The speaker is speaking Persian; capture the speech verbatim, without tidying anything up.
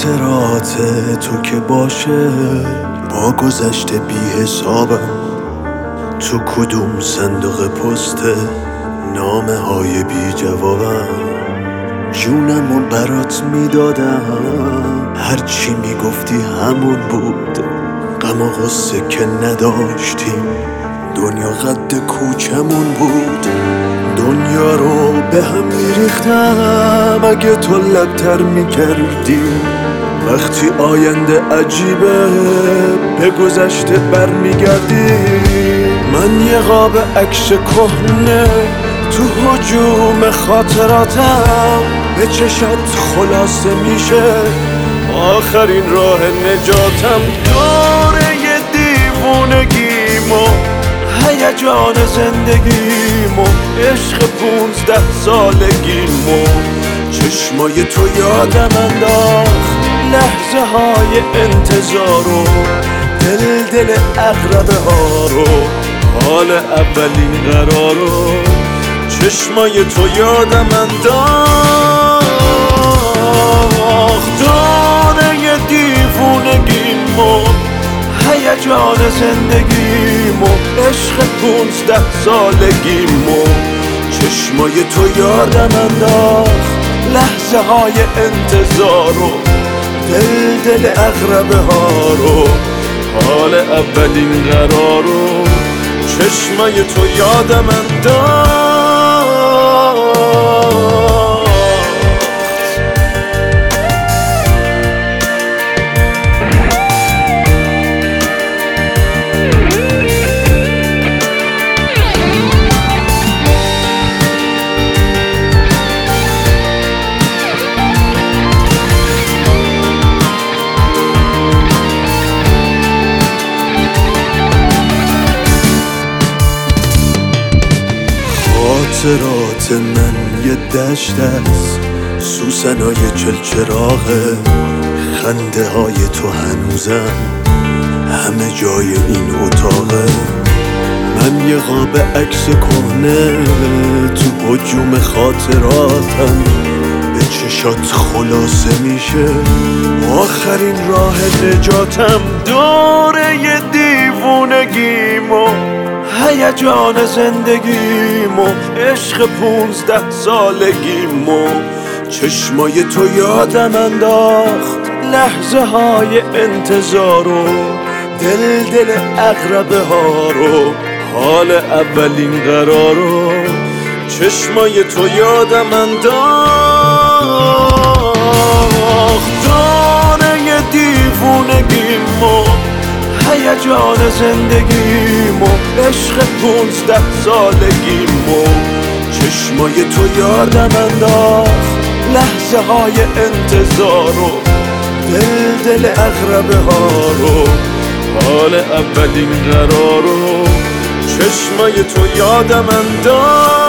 خاطرات تو که باشه با گذشته بی حسابم، تو کدوم صندوق پست نامه های بی جوابم، جونمو برات میدادم، هرچی میگفتی همون بود، غم و غصه که نداشتیم، دنیا قد کوچمون بود، دنیا رو به هم میریختم اگه تو لبتر میکردی، وقتی آینده عجیبه به گذشته برمیگردی، من یه قاب عکس کهنه تو هجوم خاطراتم، به چشات خلاصه میشه آخرین راه نجاتم، دوره دیوونگیمو هیجان زندگیمو عشق پونزده سالگیمو، چشمای تو یادم انداخت لحظه های انتظارو، دل دل اقربه ها رو، حال اولین قرارو، چشمای تو یادم انداخت دوره دیوونگیمو هیجان زندگیمو عشق پونزده سالگیمو، چشمای تو یادم انداخت لحظه های انتظارو، دل دل اقربه ها رو، حال اولین قرارو، چشمای تو یادم انداخت. خاطرات من یه دشت است، سوسنای چلچراغه، خنده های تو هنوزم همه جای این اتاقه، من یه قاب عکس کهنه تو هجوم خاطراتم، به چشات خلاصه میشه آخرین راه نجاتم، دوره دیوونگیمو هیجان زندگیمو عشق پونزده سالگیمو، چشمای تو یادم انداخت لحظه های انتظارو، دل دل اقربه ها رو، حال اولین قرارو، چشمای تو یادم انداخت دوره دیوونگیمو هیجان زندگیمو عشق پونزده سالگیمو، چشمای تو یادم انداخت لحظه های انتظارو، دل دل اقربه ها رو، حال اولین قرارو، چشمای تو یادم انداخت.